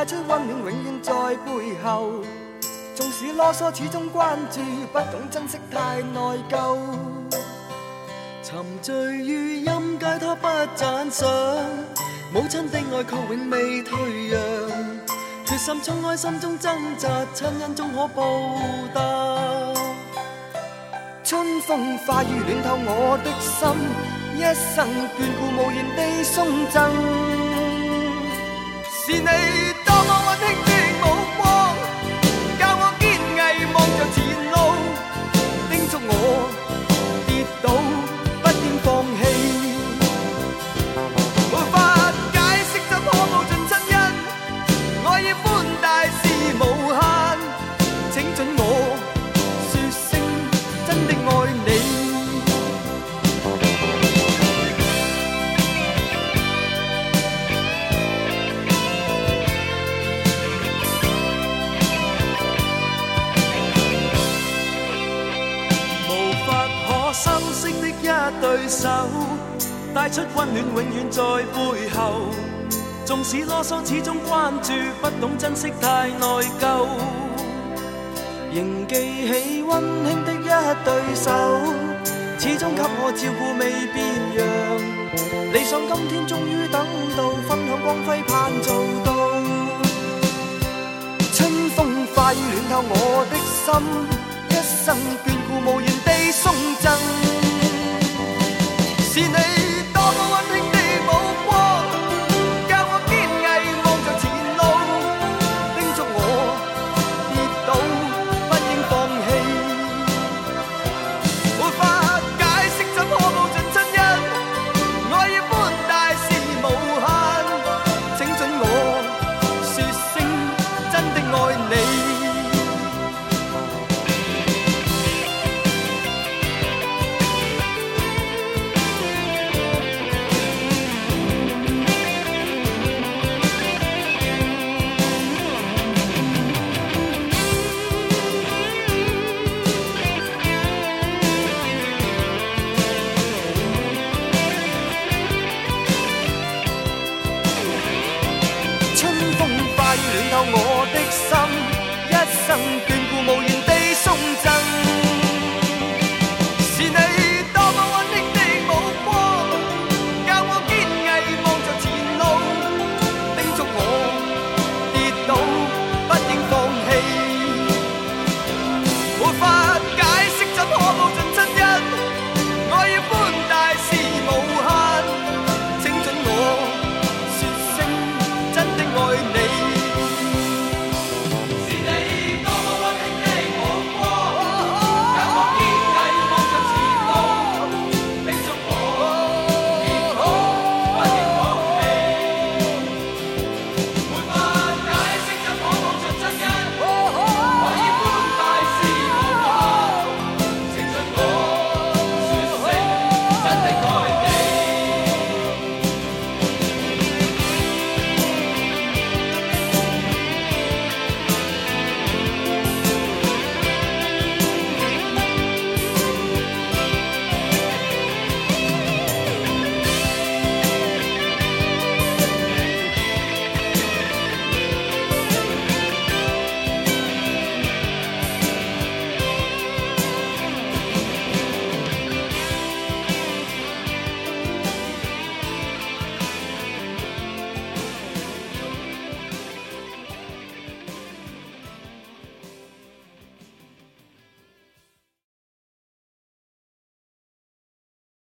带出温暖，永远在背后。纵使啰嗦，始终关注，不懂珍惜，太内疚。沉醉于音阶，他不赞赏。母亲的爱却永未退让，决心冲开心中挣扎，亲恩终可报答。春风化雨暖透我的心，一生眷顾无言地送赠。是你多么温馨的目光，教我坚毅望着前路，叮嘱我跌倒不应放弃。无法解释怎可报尽亲恩，爱意宽大是无限，请准我说声真的爱你。无法可修饰的一对手，带出温暖，永远在背后。纵使啰嗦，始终关注，不懂珍惜，太内疚。仍记起温馨的一对手，始终给我照顾未变样。理想今天终于等到，分享光辉盼做到。春风化雨暖透我的心，一生眷顾无言地送赠。是你多么温馨的目光，教我坚毅望着前路，叮嘱我跌倒不應放棄。無法解釋怎可報盡親恩，愛意寬大是無限，請准我說聲真的愛你。暖透我的心。